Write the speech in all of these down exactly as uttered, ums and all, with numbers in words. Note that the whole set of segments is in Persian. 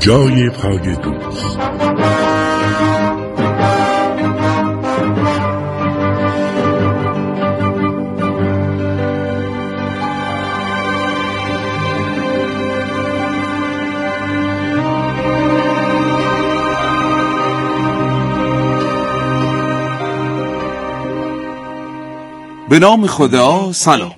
جای پای دوست. به نام خدا. سلام.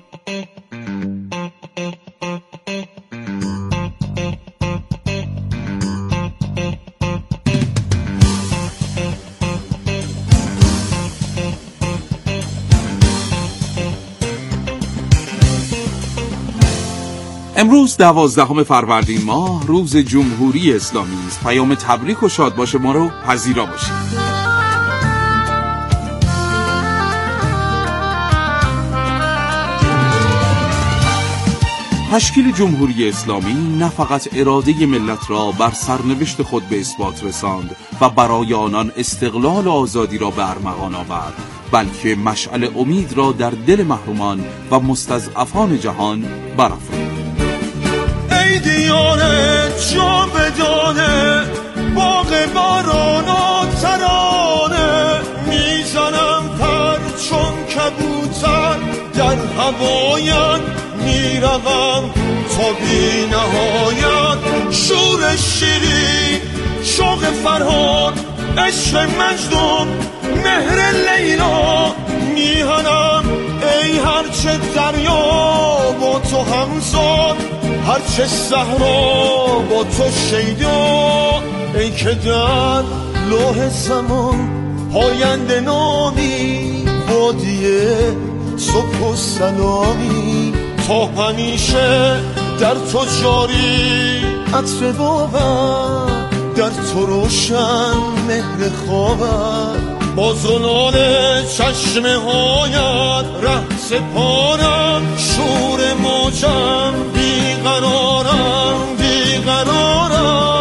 امروز دوازدهم فروردین ماه روز جمهوری اسلامی است. پیام تبریک و شاد باشه ما رو پذیرا باشید. تشکیل جمهوری اسلامی نه فقط اراده ملت را بر سرنوشت خود به اثبات رساند و برای آنان استقلال و آزادی را به ارمغان آورد، بلکه مشعل امید را در دل محرومان و مستضعفان جهان برافروخت. ای دیانه جاودانه باغ باران و ترانه، میزنم پر چون کبوتر در هوایت، میروم تا بی نهایت. شور شیرین شوق فرهاد عشق مجنون مهر لیلا، میهنم ای هرچه دریا با تو همزاد، هرچه صحرا با تو شیدا. ای که در لوح زمان پاینده نامی، وادیه صبح و سلامی، تا همیشه در تو جاری عطر باور، در تو روشن مهر خواهر. با زلال چشمه هایت ره سپارم، شور موجم بیقرارم بیقرارم.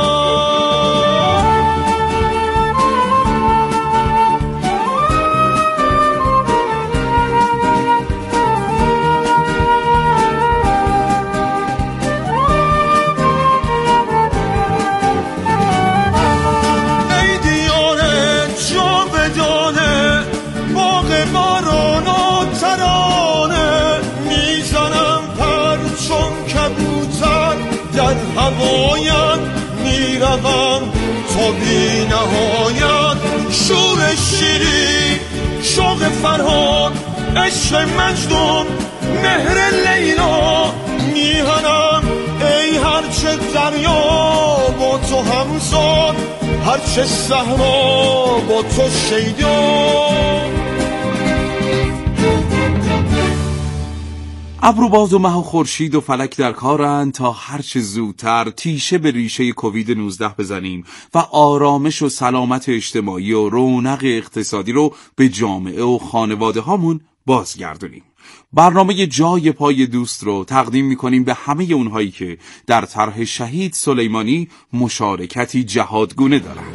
هوایت میروم تا بی نهایت. شور شیرین شوق فرهاد عشق مجنون مهر لیلا، میهنم ای هرچه دریا با تو همزاد، هرچه صحرا با تو شیدا. ابروباز و مه و خورشید و فلک در کارند تا هرچه زودتر تیشه به ریشه کووید نوزده بزنیم و آرامش و سلامت اجتماعی و رونق اقتصادی رو به جامعه و خانواده هامون بازگردونیم. برنامه جای پای دوست رو تقدیم می‌کنیم به همه اونهایی که در طرح شهید سلیمانی مشارکتی جهادگونه دارند.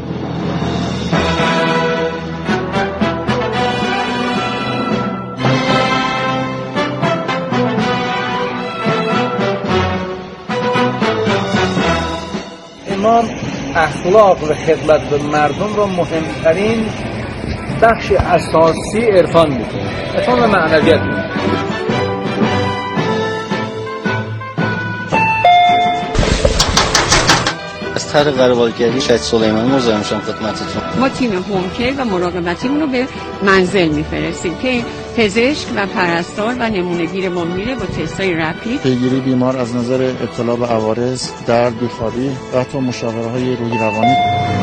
امام اخلاق و خدمت به مردم رو مهمترین بخش اساسی عرفان می‌کنه. عرفان و معنویت می‌کنه. از طریق قربالگری شهید سلیمانی مزاحم میشم خدمتتون. ما تیم هومکر و مراقبتیمون رو به منزل میفرستیم که پزشک و پرستار و نمونه‌گیر ما میره با تستای رپید پیگیری بیمار از نظر ابتلا به عوارض، درد، بیخوابی و حتی مشاوره‌های روحی روانی.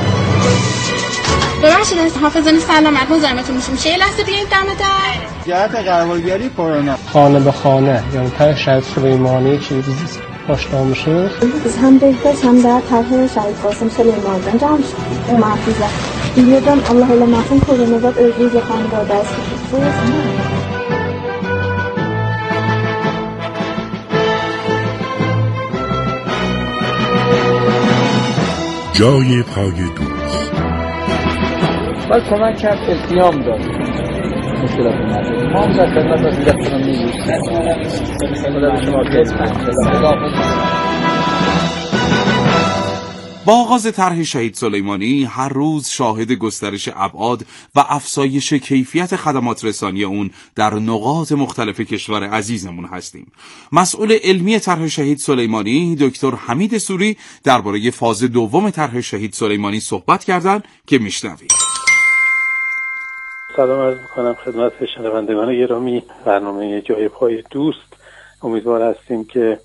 ببخشید حافظان سلامت مزاحمتون میشیم. چه لحظه بیایید دم در. جهت قربالگری کرونا خانه به خانه یعنی طرح شهید سلیمانی چیزی آشنا میشه. از هم بهتر هم در طرح شهید قاسم سلیمانی انجام شد. اون محفوظه. دیگران الله علمتون کرونا داد روز خانواده است. جای پای دوست. باید کمک کرد، التیام داد مشکلات مردم. ما هم در خدمت از دیگر کنم میگوشتن خدا به شما بزمن. با آغاز طرح شهید سلیمانی هر روز شاهد گسترش ابعاد و افزایش کیفیت خدمات رسانی اون در نقاط مختلف کشور عزیزمون هستیم. مسئول علمی طرح شهید سلیمانی دکتر حمید سوری درباره فاز دوم طرح شهید سلیمانی صحبت کردند که میشنوید. سلام عرض می‌کنم خدمت شنوندگان گرامی برنامه جای پای دوست. امیدوار هستیم که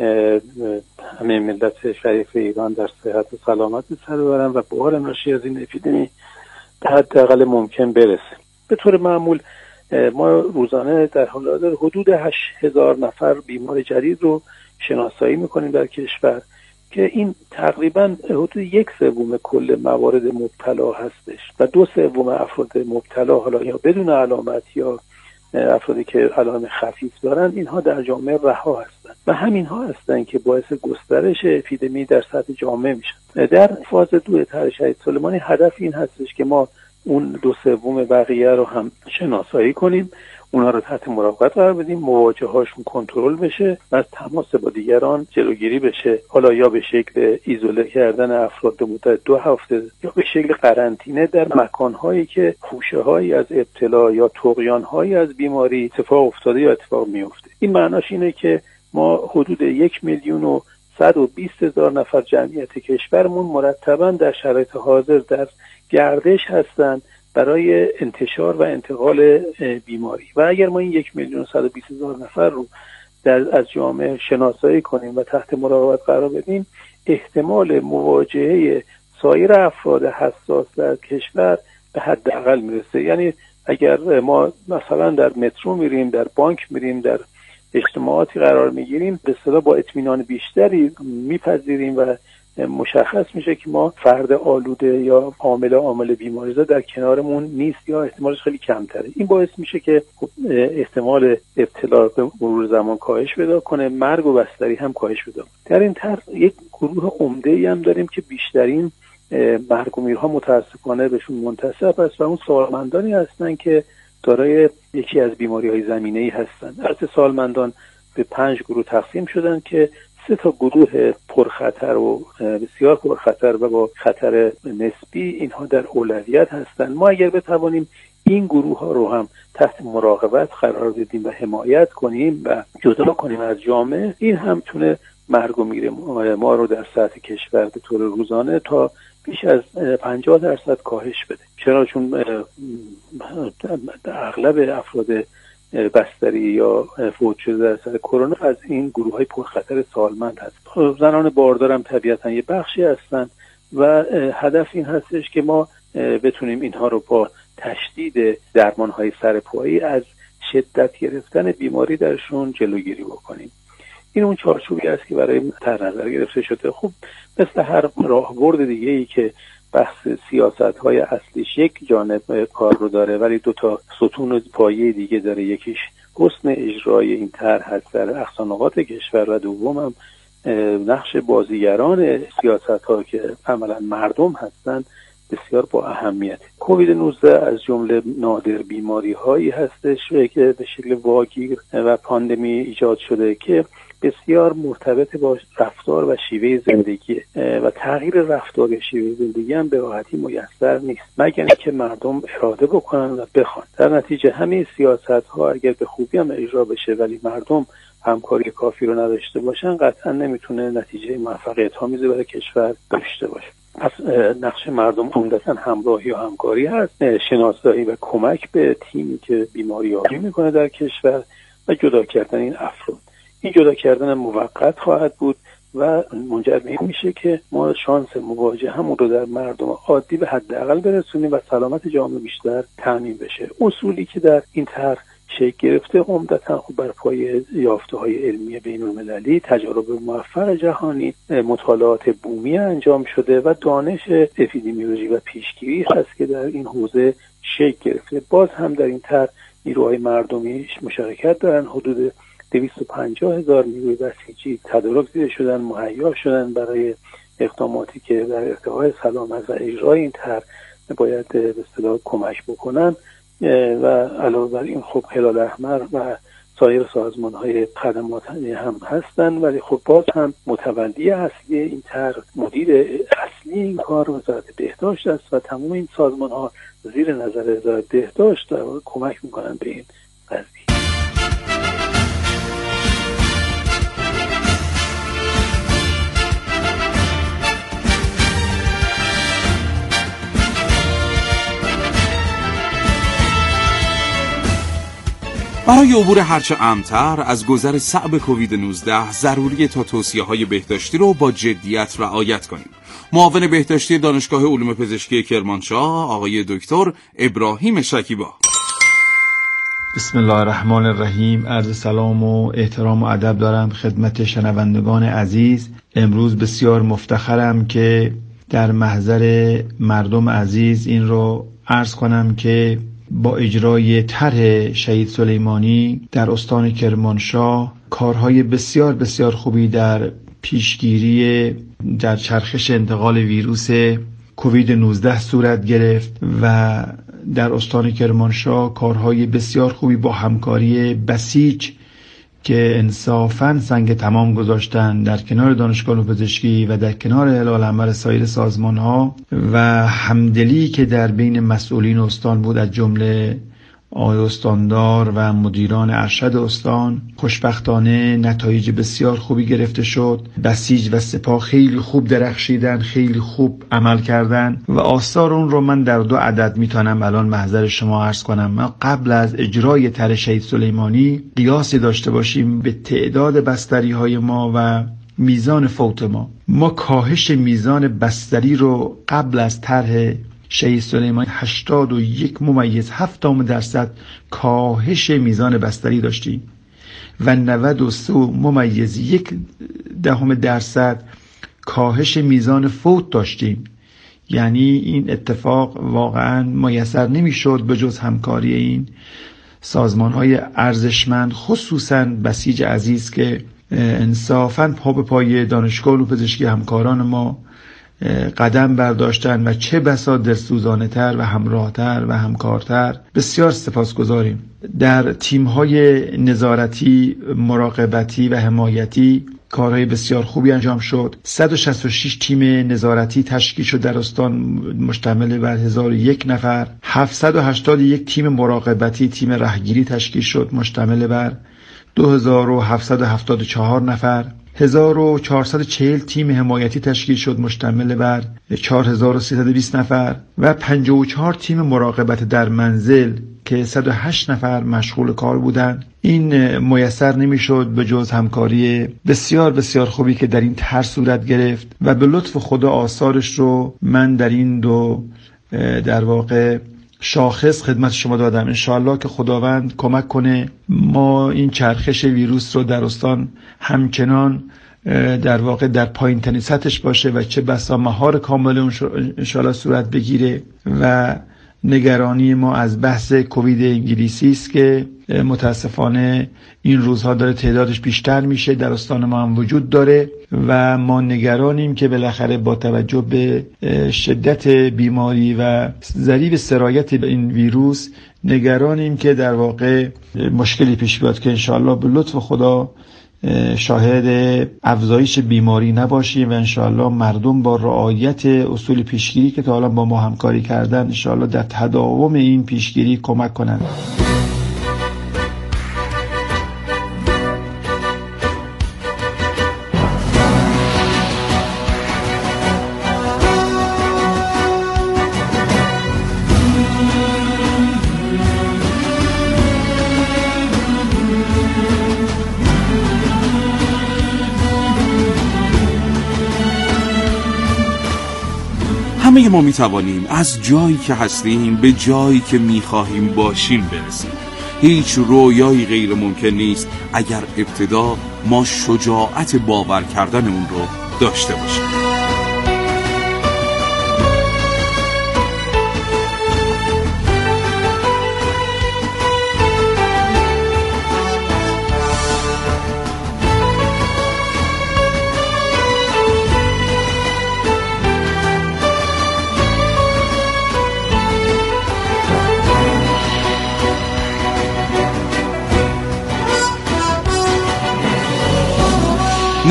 همه ملت شریف ایران در صحت و سلامت سر ببرن و بحال ناشی از این اپیدمی به حداقل ممکن برسه. به طور معمول ما روزانه در حال حاضر حدود هشت هزار نفر بیمار جدید رو شناسایی میکنیم در کشور که این تقریبا حدود یک سوم کل موارد مبتلا هستش و دو سوم افراد مبتلا حالا یا بدون علامت یا افرادی که علائم خفیف دارن اینها در جامعه رها هستند و همین ها هستند که باعث گسترش اپیدمی در سطح جامعه میشن. در فاز دو طرح شهید سلیمانی هدف این هستش که ما اون دو سوم بقیه رو هم شناسایی کنیم، اونا رو تحت مراقبت قرار بدیم، مواجه هاشون کنترل بشه و از تماس با دیگران جلوگیری بشه، حالا یا به شکل ایزوله کردن افراد به مدت دو هفته یا به شکل قرنطینه در مکانهایی که خوشه‌هایی از ابتلا یا طغیان‌هایی از بیماری اتفاق افتاده یا اتفاق میفته. این معناش اینه که ما حدود یک میلیون و صد و بیست هزار نفر جمعیت کشورمون مرتباً در شرایط حاضر در گردش هستند برای انتشار و انتقال بیماری و اگر ما این یک میلیون و صد و بیست هزار نفر رو در از جامعه شناسایی کنیم و تحت مراقبت قرار بدیم، احتمال مواجهه سایر افراد حساس در کشور به حداقل میرسه. یعنی اگر ما مثلا در مترو میریم، در بانک میریم، در اجتماعاتی قرار میگیریم، به اصطلاح با اطمینان بیشتری میپذیریم و مشخص میشه که ما فرد آلوده یا عامل عامل بیماریزا در کنارمون نیست یا احتمالش خیلی کمتره. این باعث میشه که احتمال ابتلا به مرور زمان کاهش پیدا کنه، مرگ و بستری هم کاهش پیدا کنه. در این طرح یک گروه عمده‌ای هم داریم که بیشترین مرگ و میرها متاسفانه بهشون منتسب است و اون سالمندانی هستن که دارای یکی از بیماری‌های زمینه‌ای هستن. البته سالمندان به پنج گروه تقسیم شدن که سه تا گروه پرخطر و بسیار پرخطر و با خطر نسبی اینها در اولویت هستند. ما اگر بتوانیم این گروه ها رو هم تحت مراقبت قرار بدیم و حمایت کنیم و جدا کنیم از جامعه، این هم تونه مرگ و میر ما رو در سطح کشور به طور روزانه تا بیش از پنجاه درصد کاهش بده. چرا؟ چون اغلب افراد بستری یا فوت شده در اثر کرونا از این گروه های پرخطر سالمند هست. زنان باردار هم طبیعتا یه بخشی هستند و هدف این هستش که ما بتونیم اینها رو با تشدید درمان های سرپایی از شدت گرفتن بیماری درشون جلوگیری بکنیم. این اون چارچوبی است که برای در نظر گرفته شده. خب مثل هر راهبرد دیگه ای که بحث سیاست‌های اصلیش یک جانب کار رو داره ولی دو تا ستون پایه دیگه داره، یکیش حسن اجرای این طرح هست در اقصانقاط کشور و دوم هم نقش بازیگران سیاست‌ها که عملاً مردم هستند بسیار با اهمیت. کووید نوزده از جمله نادر بیماری‌هایی هستش که به شکل واگیر و پاندمی ایجاد شده که بسیار مرتبط با رفتار و شیوه زندگی و تغییر رفتار و شیوه زندگی هم به راحتی میسر نیست مگر اینکه مردم اراده بکنن و بخوان. در نتیجه همه سیاست‌ها اگر به خوبی هم اجرا بشه ولی مردم همکاری کافی رو نداشته باشن قطعا نمیتونه نتیجه موفقیت‌آمیزی برای کشور داشته باشه. پس نقش مردم عمدتاً همراهی و همکاری هست، شناسایی و کمک به تیمی که بیماریابی میکنه در کشور و جدا کردن این افراد. این جدا کردن موقت خواهد بود و منجر به این میشه که ما شانس مواجهه همون رو در مردم عادی به حداقل برسونیم و سلامت جامعه بیشتر تامین بشه. اصولی که در این طرح شکل گرفته عمدتاً خب بر پایه یافته‌های علمی بین‌المللی، تجارب موفق جهانی، مطالعات بومی انجام شده و دانش اپیدمیولوژی و پیشگیری هست که در این حوزه شکل گرفته. باز هم در این طرح نیروهای مردمی مشارکت دارن. حدود دویست و پنجاه هزار نیروی بسیجی تدارک دیده شدن، مهیا شدن برای اقداماتی که در ارتقاء سلامت و اجرای این طرح باید به اصطلاح کمک بکنن و علاوه بر این خب هلال احمر و سایر سازمان‌های خدمات هم هستن، ولی خب باز هم متولی اصلی این طرح مدیر اصلی این کار وزارت بهداشت است و تمام این سازمان‌ها زیر نظر وزارت بهداشت در واقع کمک می‌کنن به این قضیه. برای عبور هرچه امتر از گذر صعب کووید نوزده ضروری تا توصیه‌های بهداشتی رو با جدیت رعایت کنیم. معاون بهداشتی دانشگاه علوم پزشکی کرمانشاه آقای دکتر ابراهیم شکیبا. بسم الله الرحمن الرحیم. عرض سلام و احترام و ادب دارم خدمت شنوندگان عزیز. امروز بسیار مفتخرم که در محضر مردم عزیز این رو عرض کنم که با اجرای طرح شهید سلیمانی در استان کرمانشاه کارهای بسیار بسیار خوبی در پیشگیری در چرخش انتقال ویروس کووید نوزده صورت گرفت و در استان کرمانشاه کارهای بسیار خوبی با همکاری بسیج که انصافاً سنگ تمام گذاشتن در کنار دانشگاه علوم پزشکی و در کنار هلال احمر سایر سازمان‌ها و همدلی که در بین مسئولین استان بود از جمله آقای استاندار و مدیران ارشد استان. خوشبختانه نتایج بسیار خوبی گرفته شد. بسیج و سپاه خیلی خوب درخشیدن، خیلی خوب عمل کردن و آثار اون رو من در دو عدد میتونم الان محضر شما عرض کنم. ما قبل از اجرای طرح شهید سلیمانی قیاسی داشته باشیم به تعداد بستری های ما و میزان فوت ما. ما کاهش میزان بستری رو قبل از طرح شهید سلیمانی هشتاد و یک ممیز هفت درصد کاهش میزان بستری داشتیم و نود و سه ممیز یک دهم درصد کاهش میزان فوت داشتیم. یعنی این اتفاق واقعا میسر نمیشد به جز همکاری این سازمان های ارزشمند، خصوصا بسیج عزیز که انصافاً پا به پای دانشگاه علوم پزشکی همکاران ما قدم برداشتن و چه بسا دلسوزانه تر و همراه تر و همکارتر. بسیار سپاسگزاریم. در تیم‌های نظارتی، مراقبتی و حمایتی کارهای بسیار خوبی انجام شد. صد و شصت و شش تیم نظارتی تشکیل شد در استان مشتمل بر هزار و یک نفر. هفتصد و هشتاد و یک تیم مراقبتی، تیم رهگیری تشکیل شد مشتمل بر دو هزار و هفتصد و هفتاد و چهار نفر. هزار و چهارصد و چهل تیم حمایتی تشکیل شد مشتمل بر چهار هزار و سیصد و بیست نفر و پنجاه و چهار تیم مراقبت در منزل که صد و هشت نفر مشغول کار بودند. این میسر نمیشد به جز همکاری بسیار بسیار خوبی که در این طرح صورت گرفت و به لطف خدا آثارش رو من در این دو در واقع شاخص خدمت شما دادم. انشاءالله که خداوند کمک کنه ما این چرخش ویروس رو در استان همچنان در واقع در پایین ترین سطحش باشه و چه بسا مهار کامل اون انشاءالله صورت بگیره. و نگرانی ما از بحث کووید انگلیسی است که متاسفانه این روزها داره تعدادش بیشتر میشه، در استان ما هم وجود داره و ما نگرانیم که بالاخره با توجه به شدت بیماری و ضریب سرایت این ویروس نگرانیم که در واقع مشکلی پیش بیاد که انشاءالله به لطف خدا شاهد افزایش بیماری نباشیم و انشاءالله مردم با رعایت اصول پیشگیری که تا حالا با ما همکاری کردن انشاءالله در تداوم این پیشگیری کمک کنند. همه ما می توانیم از جایی که هستیم به جایی که می خواهیم باشیم برسیم. هیچ رویایی غیر ممکن نیست اگر ابتدا ما شجاعت باور کردن اون رو داشته باشیم.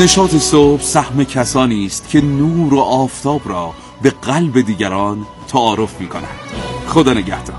نشاط صبح سهم کسانی است که نور و آفتاب را به قلب دیگران تعارف می کنند. خدا نگهدار.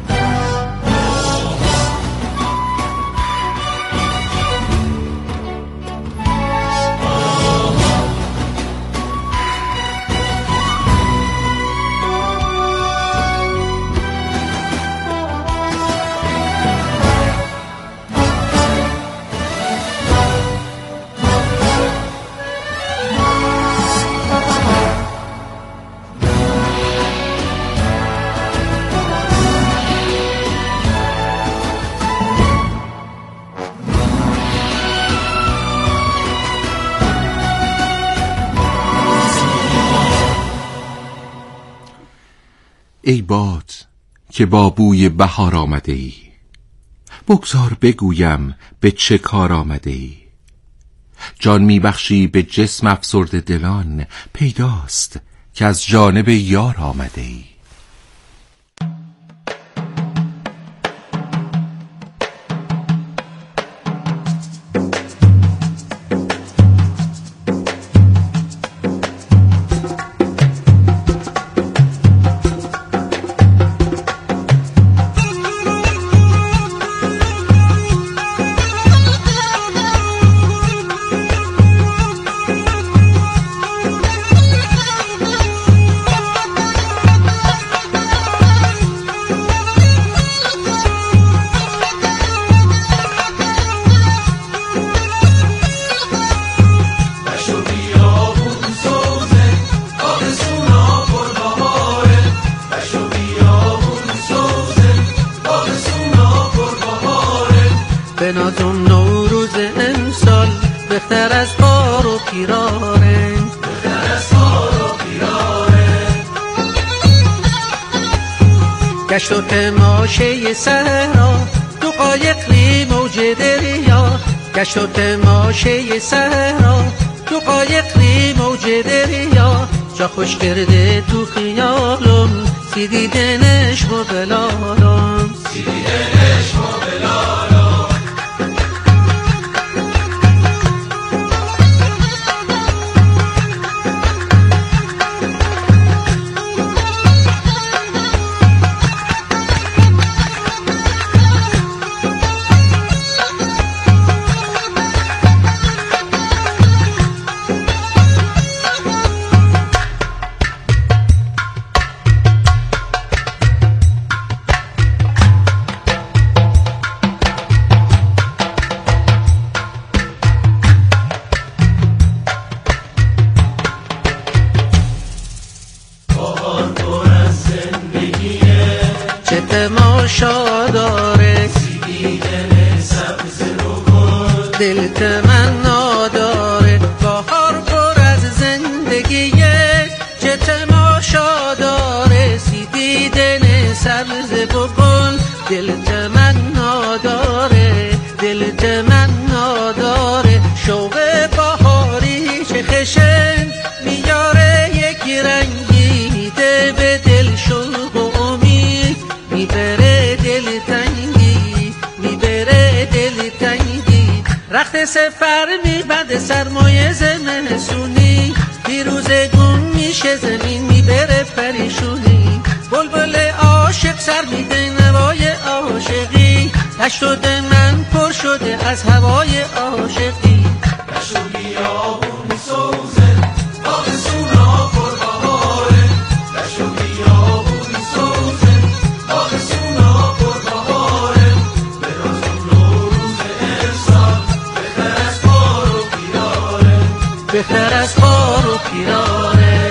ای باد که با بوی بهار آمده ای، بگذار بگویم به چه کار آمده ای. جان میبخشی به جسم افسرده دلان، پیداست که از جانب یار آمده ای. بنازم نوروز امسال بهتر از بار و پیراره، بهتر از بار و پیراره. گشت و تماشه صحرا دو قایقی موج دریا، گشت و تماشه صحرا دو قایقی موج دریا. جا خوش کرده تو خیالم سی دیدنش و بلالم، سی دیدنش و بلالم. تماشا داره دیدن سبز و گل، دل تمنا داره بهار پر از زندگیه. چه تماشا داره سی دیدن سبز و گل، دل تمنا داره، دل تمنا داره. شوق بهاری چه خشن میاره یک رنگی ده به دل شوق و امید، میبره دل تنگی، میبره دل تنگی. رخت سفر میبنده سرمایه زمستونی، پیروزگون میشه زمین میبره پریشونی. بلبل عاشق سر میده نوای عاشقی، دشت و من پر شده از هوای عاشقی. دشت و بیابون سوزه آسونا پر بهاره، دشت و بیابون سوزه آسونا پر بهاره. برازم نوروز امسال بهتر از بار و پیراره، بهتر از بار و پیراره.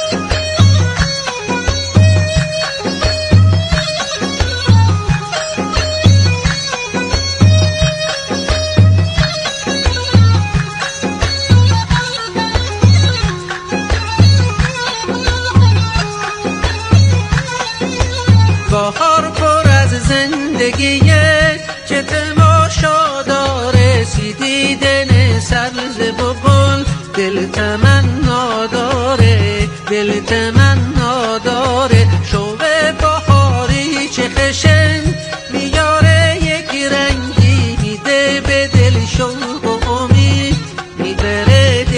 بهار پر از زندگیه، چه تماشا داره سی دیدن سبز و گل، دل تمنا داره، دل تمنا داره. شوق بهاری چه خشن میاره یک رنگی، میده به دل شوق و امید، میبره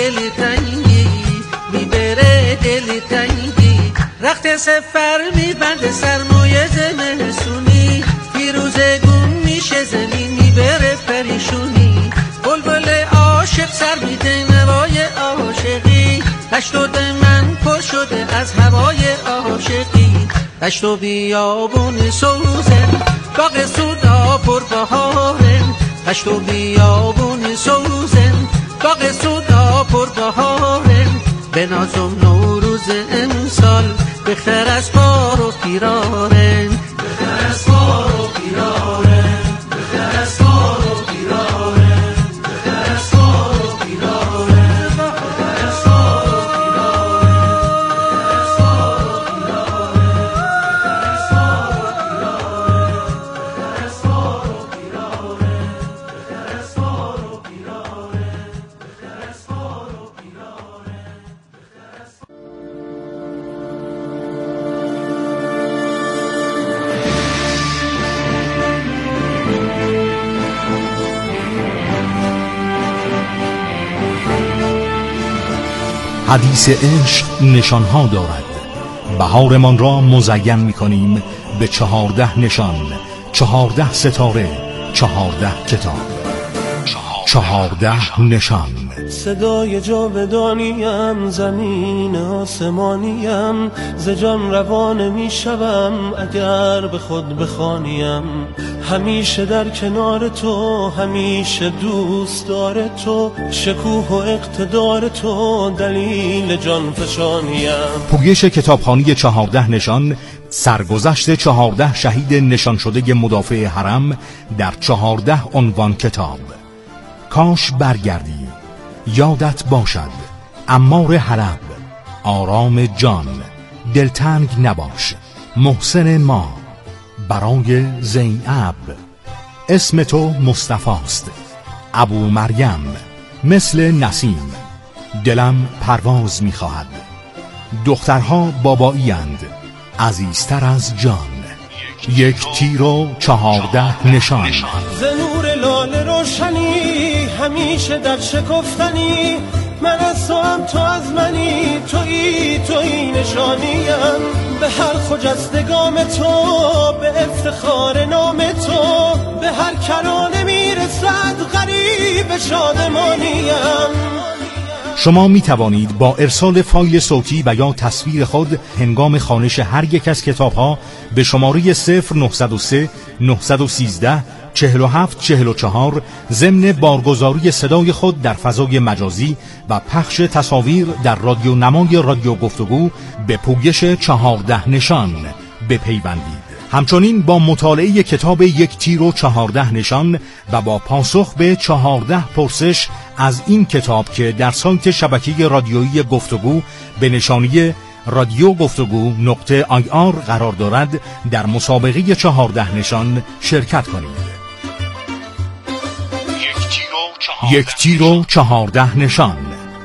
تخت سفر میبنده سرمایه زمستونی، پیروزگون میشه زمین میبره پریشونی، بلبل عاشق سر میده نوای عاشقی، دشت و دمن پر شده از هوای عاشقی، دشت و بیابون سوزن باغ سودا پر بهارن، دشت و بیابون سوزن باغ سودا پر بهارن، به نازم نوروز امسال بخیر از بار و پیرارن، بخیر از بار و پیرارن، بخیر از بار و پیرارن، بخیر از بار و پیرارن، بخیر از بار و حدیث عشق نشانها دارد. بهارمان را مزین می‌کنیم به چهارده نشان، چهارده ستاره، چهارده کتاب، چهارده نشان. صدای جاودانیم، زمین آسمانیم، ز جان روان میشوم اگر به خود بخوانیم، همیشه در کنار تو، همیشه دوست دار تو، شکوه و اقتدار تو دلیل جان فشانیم. پویش کتابخوانی چهارده نشان، سرگذشت چهارده شهید نشان شده مدافع حرم در چهارده عنوان کتاب. کاش برگردی، یادت باشد، عمار حلب، آرام جان، دلتنگ نباش، محسن ما، برای زینب، اسم تو مصطفاست، ابو مریم، مثل نسیم، دلم پرواز می‌خواهد، دخترها بابایی اند، عزیزتر از جان، یک تیر و چهارده نشان. ز نور لاله روشنی، همیشه در شکفتنی، من از تو هم تو از منی، تویی تویی نشانیم، به هر خجستگام تو، به افتخار نام تو، به هر کرانه میرسد غریب شادمانیم. شما می توانید با ارسال فایل صوتی و یا تصویر خود هنگام خوانش هر یک از کتاب‌ها به شماره صفر نه صفر سه نه یک سه چهل و هفت چهل و چهار ضمن بارگزاری صدای خود در فضای مجازی و پخش تصاویر در رادیو نمای رادیو گفتگو به پویش چهارده نشان بپیوندید. همچنین با مطالعه کتاب یک تیر و چهارده نشان و با پاسخ به چهارده پرسش از این کتاب که در سایت شبکه رادیویی گفتگو به نشانی رادیو گفتگو نقطه آی آر قرار دارد، در مسابقه چهارده نشان شرکت کنید. یک تیر و چهارده نشان.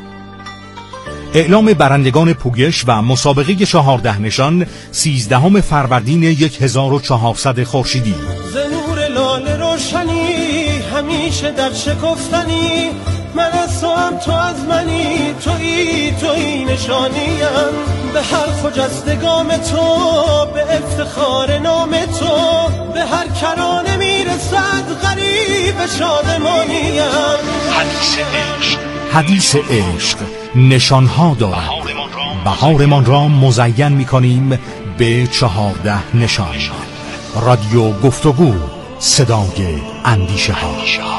اعلام برندگان پویش و مسابقه چهارده نشان سیزدهم فروردین هزار و چهارصد خورشیدی. ز نور لاله روشنی، همیشه در شکفتنی، من از تو هم تو از منی، تویی تویی نشانیم، به هر خجستگام تو، به افتخار نام تو، به هر کرانه میرسد غریب شادمانیم. حدیث عشق، حدیث عشق نشانها دارد. بهارمان را مزین می‌کنیم به چهارده نشان. رادیو گفتگو، صدای اندیشه ها.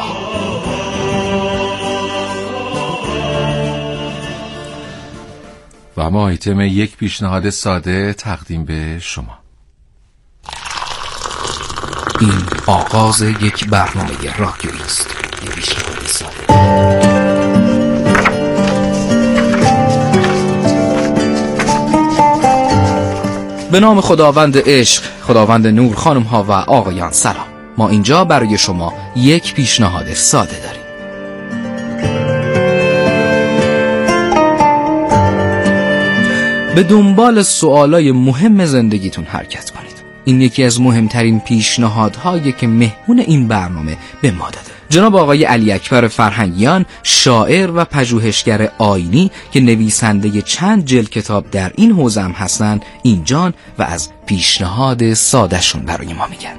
و ما آیتم یک پیشنهاد ساده تقدیم به شما. این آغاز یک برنامه رادیویی است. یک پیشنهاد ساده. به نام خداوند عشق، خداوند نور، خانم ها و آقایان سلام. ما اینجا برای شما یک پیشنهاد ساده داریم. به دنبال سوالای مهم زندگیتون حرکت کنید. این یکی از مهمترین پیشنهادهایی که مهمون این برنامه به ما داده. جناب آقای علی اکبر فرهنگیان، شاعر و پژوهشگر آیینی که نویسنده چند جلد کتاب در این حوزه هم هستن، اینجان و از پیشنهاد سادهشون برای ما میگن.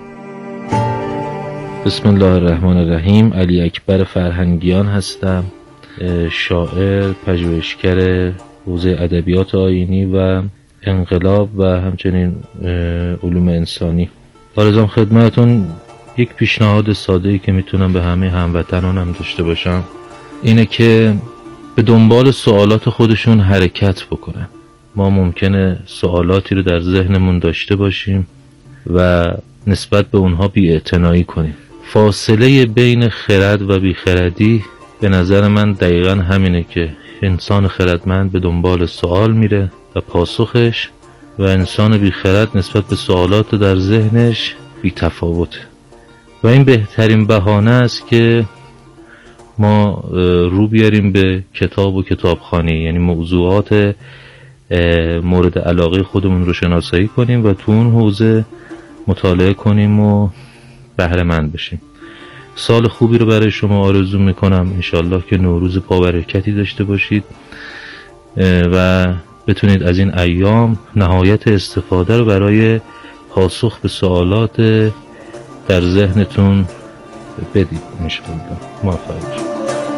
بسم الله الرحمن الرحیم. علی اکبر فرهنگیان هستم، شاعر، پژوهشگر حوزه ادبیات آیینی و انقلاب و همچنین علوم انسانی. آرزوام خدمتون یک پیشنهاد ساده‌ای که میتونم به همه هموطنانم داشته باشم اینه که به دنبال سوالات خودشون حرکت بکنن. ما ممکنه سوالاتی رو در ذهنمون داشته باشیم و نسبت به اونها بی‌اعتنایی کنیم. فاصله بین خرد و بیخردی به نظر من دقیقاً همینه که انسان خردمند به دنبال سوال میره و پاسخش و انسان بیخرد نسبت به سوالات در ذهنش بی‌تفاوته. و این بهترین بهانه است که ما رو بیاریم به کتاب و کتابخوانی، یعنی موضوعات مورد علاقه خودمون رو شناسایی کنیم و تو اون حوزه مطالعه کنیم و بهره مند بشیم. سال خوبی رو برای شما آرزو میکنم، انشالله که نوروز پابرکتی داشته باشید و بتونید از این ایام نهایت استفاده رو برای پاسخ به سوالات در ذهنتون بدید. انشالله موفق باشید.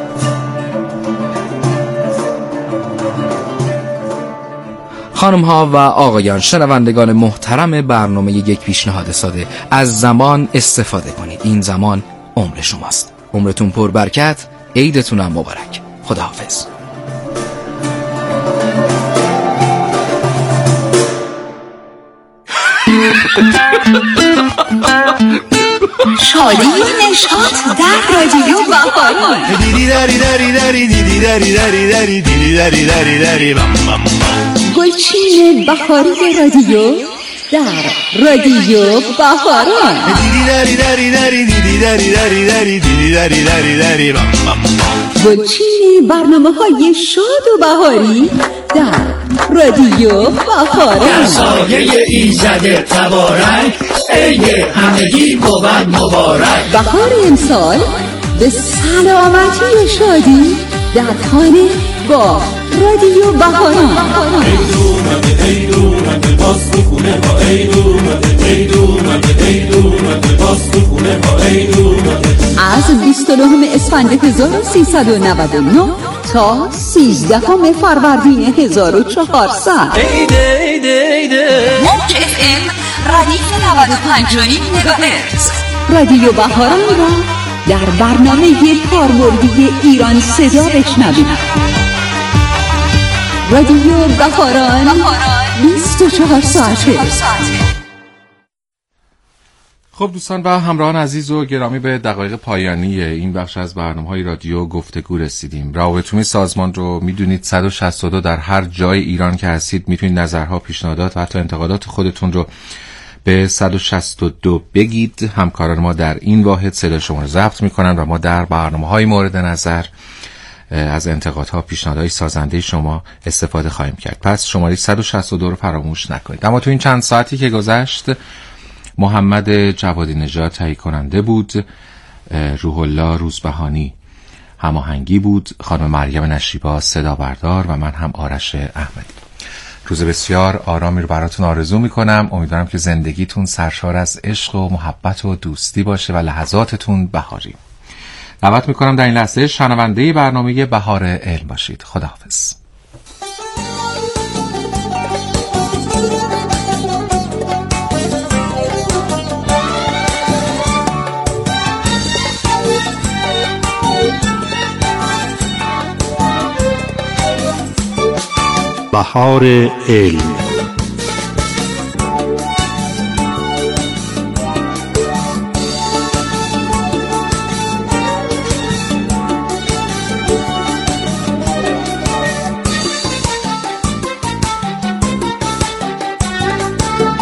خانم ها و آقایان، شنوندگان محترم برنامه یک پیشنهاد ساده، از زمان استفاده کنید. این زمان عمر شماست. عمرتون پر برکت، عیدتون هم مبارک. خداحافظ. شادی و نشاط در رادیو بهاری. دیدی داری داری داری دیدی داری داری داری دیدی داری داری داری بام بام گلچین بهاری رادیو در رادیو بهاران. دیدی داری داری داری دیدی داری داری داری دیدی داری داری داری بام بام گلچین برنامه‌های شاد و بهاری در رادیو بهاران. سایه ایزد تبارک عید همگی بود مبارک. بهار امسال به سلامتی شادی در خانه با رادیو بهاران. عید اومده عید اومده باز تو خونه با عید اومده عید اومده عید اومده باز تو خونه با عید اومده. از بیست و نهم اسفند هزار و سیصد و نود و نه تا سیزدهم فروردین هزار و چهارصد. عید عید عید موج اف ام ردیف نود و پنج و نیم مگاهرتز. رادیو بهاران را در برنامه کاربردی ایران صدا بشنوید. رادیو بهاران بیست و چهار ساعته. خب دوستان و همراهان عزیز و گرامی، به دقایق پایانی این بخش از برنامه‌های رادیو گفتگو رسیدیم. روابط عمومی سازمان رو میدونید صد و شصت و دو، در هر جای ایران که هستید میتونید نظرها، پیشنهادات و حتی انتقادات خودتون رو به صد و شصت و دو بگید. همکاران ما در این واحد صدا شما رو ضبط میکنن و ما در برنامه‌های مورد نظر از انتقادها، پیشنهادهای سازنده شما استفاده خواهیم کرد. پس شماره صد و شصت و دو رو فراموش نکنید. اما تو این چند ساعتی که گذشت، محمد جوادی نژاد تهیه کننده بود، روح الله روزبهانی هماهنگی بود، خانم مریم نشیبا صدا بردار و من هم آرش احمدی. روز بسیار آرامی رو براتون آرزو میکنم. امیدوارم که زندگیتون سرشار از عشق و محبت و دوستی باشه و لحظاتتون بهاری. دعوت میکنم در این لحظه شنونده برنامه بهار علم باشید. خداحافظ. بهار علم.